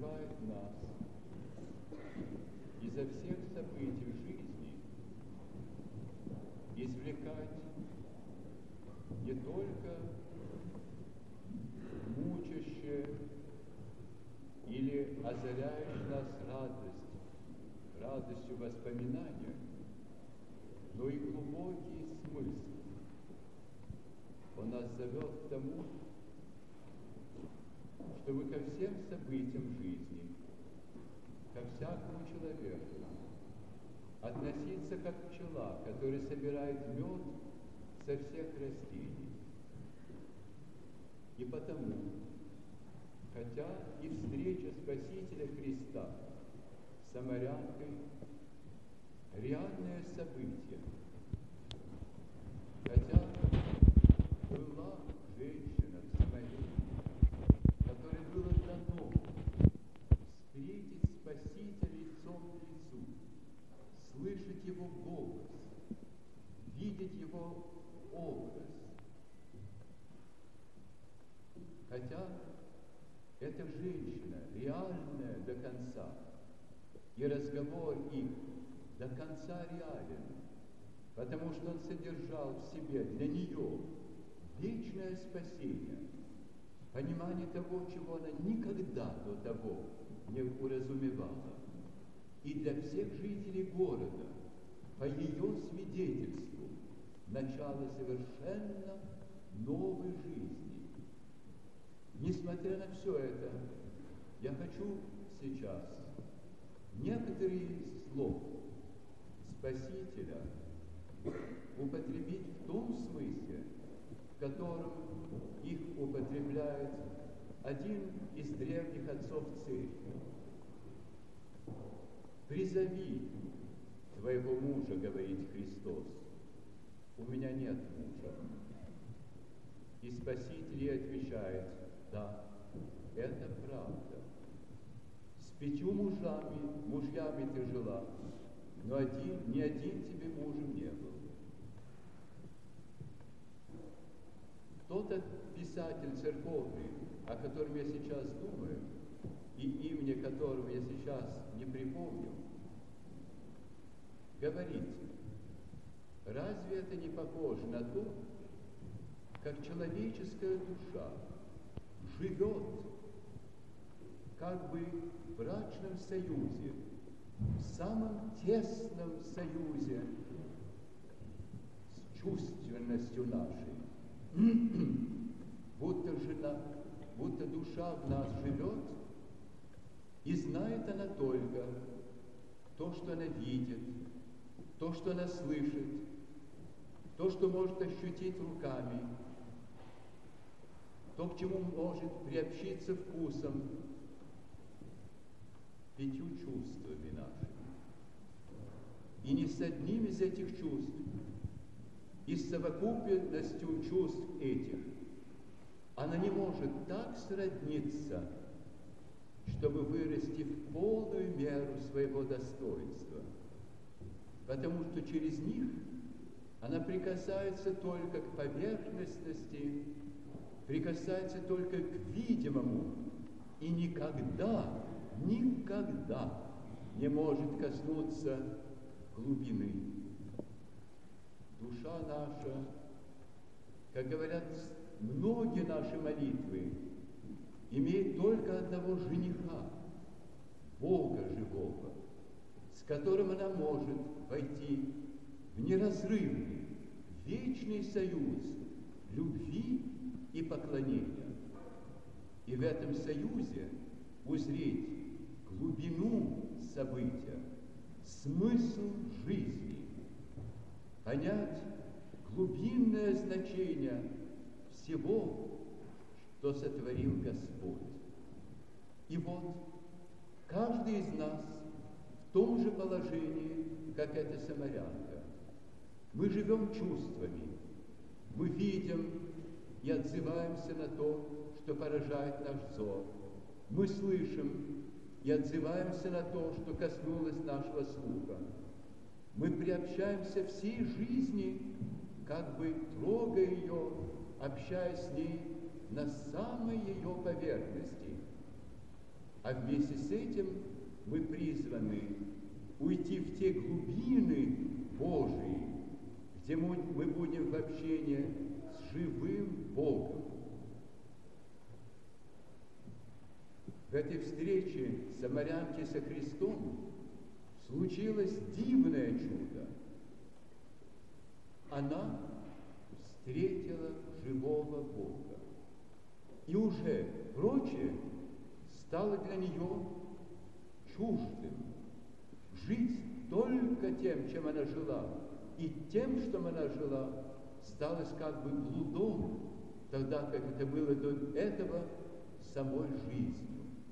призывает нас изо всех событий жизни извлекать не только мучащее или озаряющее нас радостью воспоминания, но и глубокий смысл. Он нас зовет к тому, чтобы ко всем событиям жизни, ко всякому человеку относиться как пчела, которая собирает мед со всех растений. И потому, хотя и встреча Спасителя Христа с самарянкой реальное событие, хотя была женщина в Самарии, которой было дано встретить Спасителя лицом к лицу, слышать Его голос, видеть Его образ. Хотя эта женщина реальная до конца, и разговор их до конца реален, потому что он содержал в себе для нее вечное спасение, понимание того, чего она никогда до того не уразумевала. И для всех жителей города, по ее свидетельству, начало совершенно новой жизни. Несмотря на все это, я хочу сейчас некоторые из слов Спасителя употребить в том смысле, в котором их употребляет один из древних отцов церкви. «Призови твоего мужа, — говорит Христос, — у меня нет мужа». И Спаситель ей отвечает: да, это правда. С 5 мужьями ты жила, но ни один тебе мужем не был. Кто-то писатель церковный, о котором я сейчас думаю, и имени которого я сейчас не припомню, говорит: разве это не похоже на то, как человеческая душа живет как бы в брачном союзе, в самом тесном союзе с чувственностью нашей, будто душа в нас живет, и знает она только то, что она видит, то, что она слышит, то, что может ощутить руками, то, к чему может приобщиться вкусом, 5 чувствами нашими. И ни с одним из этих чувств, и с совокупностью чувств этих, она не может так сродниться, чтобы вырасти в полную меру своего достоинства, потому что через них она прикасается только к поверхностности, прикасается только к видимому и никогда не может коснуться глубины. Душа наша, как говорят многие наши молитвы, имеет только одного жениха, Бога живого, с которым она может войти в неразрывный, вечный союз любви и поклонения. И в этом союзе узреть глубину события, смысл жизни, понять глубинное значение всего, что сотворил Господь. И вот каждый из нас в том же положении, как эта самарянка. Мы живем чувствами, мы видим и отзываемся на то, что поражает наш взор. Мы слышим и отзываемся на то, что коснулось нашего слуха. Мы приобщаемся всей жизни, как бы трогая ее, общаясь с ней на самой ее поверхности. А вместе с этим мы призваны уйти в те глубины Божии, где мы будем в общении с живым Богом. В этой встрече самарянки со Христом случилось дивное чудо. Она встретила живого Бога. И уже прочее стало для нее чуждым. Жить только тем, чем она жила, и тем, что она жила, сталось как бы блудом, тогда как это было до этого самой жизнью.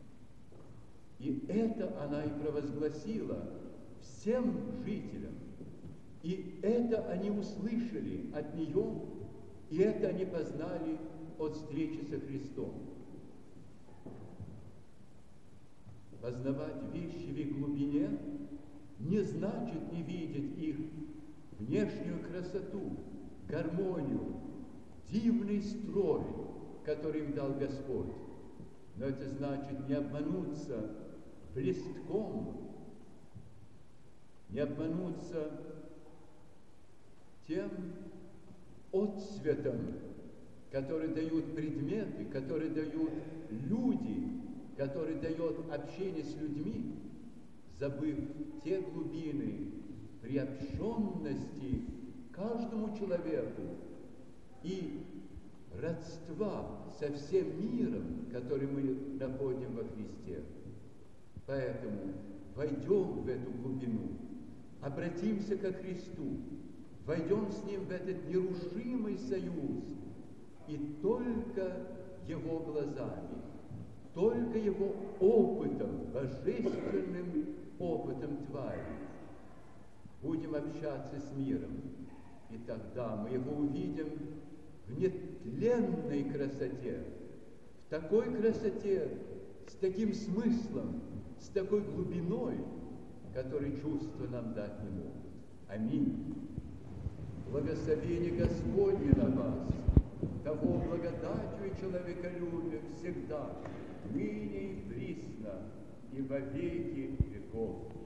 И это она и провозгласила всем жителям. И это они услышали от нее, и это они познали от встречи со Христом. Познавать вещи в их глубине не значит не видеть их внешнюю красоту, гармонию, дивный строй, который им дал Господь. Но это значит не обмануться блестком, не обмануться тем отцветом, который дают предметы, который дают люди, который дает общение с людьми, забыв те глубины приобщенности каждому человеку и родства со всем миром, который мы находим во Христе. Поэтому войдем в эту глубину, обратимся ко Христу, войдем с Ним в этот нерушимый союз, и только Его глазами, только Его опытом, божественным опытом твари, будем общаться с миром. И тогда мы Его увидим в нетленной красоте, в такой красоте, с таким смыслом, с такой глубиной, которой чувства нам дать не могут. Аминь. Благословение Господне на вас, того благодатью и человеколюбием всегда, ныне и присно, и во веки веков.